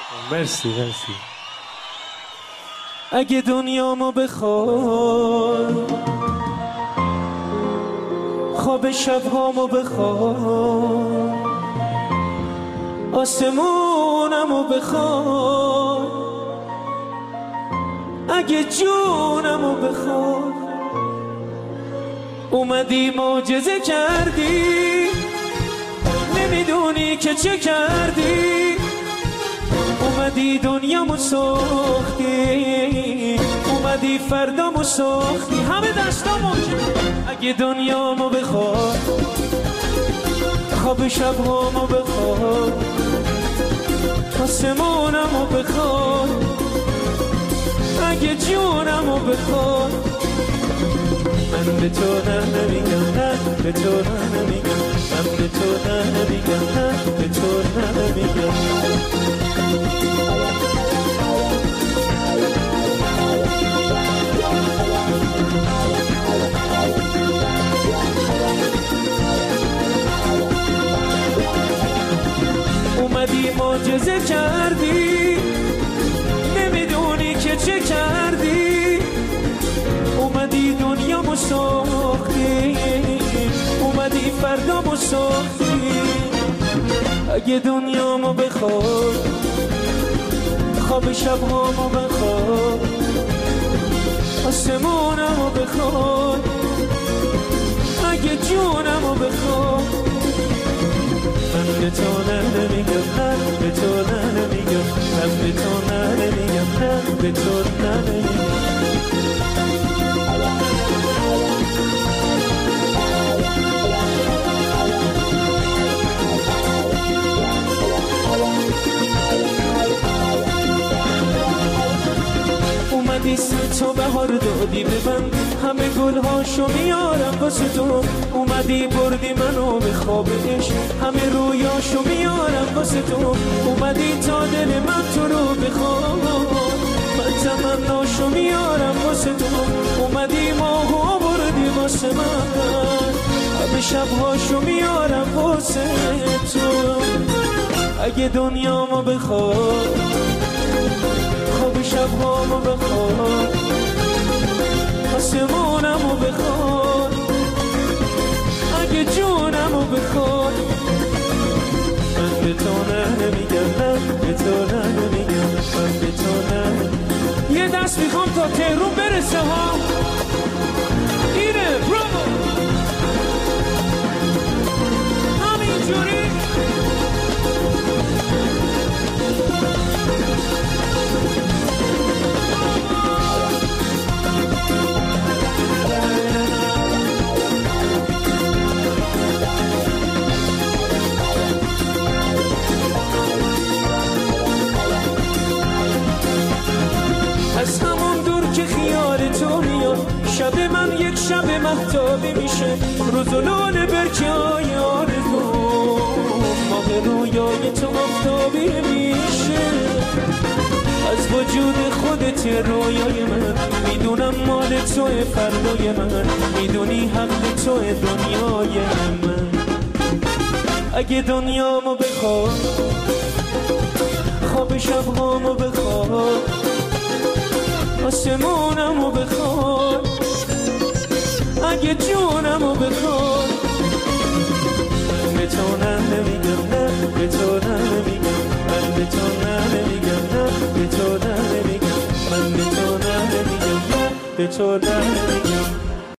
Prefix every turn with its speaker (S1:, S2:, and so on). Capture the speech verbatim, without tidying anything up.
S1: مرسی مرسی. اگه دنیامو بخوای، خواب شبهامو بخوای، آسمونمو بخوای، اگه جونمو بخوای، اومدی معجزه کردی، نمیدونی که چه کردی، اومدی دنیامو ساختی، اومدی فردامو ساختی. همه دستامو اگه دنیامو بخوای، خواب شبهامو بخوای، آسمونمو بخوای، اگه جونمو بخوای، من به تو نه نمیگم، نه به تو نه نمیگم، من به تو نه نمیگم، نه به تو نه نمیگم. اومدی معجزه کردی، نمیدونی که چه کردی، اومدی دنیامو ساختی، اومدی فردامو ساختی. اگه دنیامو بخوای، خواب شبهامو بخوای، آسمونمو بخوای، اگه جونمو بخوای، من به تو نه نمیگم، نه به تو نه نمیگم، من به تو نه نمیگم، نه به تو نه نمیگم. اومدی سر تو بهار دادی به من، همه گلهاشو میارم واسه تو، اومدی بردی منو به خواب عشق، همه رویاشو میارم واسه تو، اومدی تا دل من تو رو بخوام، من تمناشو میارم واسه تو، اومدی ماهو بردی واسه من، همه شبهاشو میارم واسه تو. اگه دنیامو بخوای، خواب شبهامو بخوای، آسمونمو بخوای، اگه جونمو بخوای، من به تو نه نمیگم، نه به تو نه نمیگم، من به تو نه. یه دست میخوام تا تهرون برسه ها، اینه برافو همینجوری. از همون دور که خیال تو میاد، شب من یک شب مهتابی میشه، روز و لال برکه های آرزو، ماه رویای تو آفتابی میشه. از وجود خودت رویای من، میدونم مال توی فردای من، میدونی حق توی دنیای من. اگه دنیامو بخوای، خواب شبهامو بخوای، آسمونمو بخوای، اگه جونمو بخوای، من به تو نه نمیگم، نه به تو نه نمیگم، من به تو نه نمیگم، نه به تو نه نمیگم، من به تو نه نمیگم، نه به تو نه نمیگم.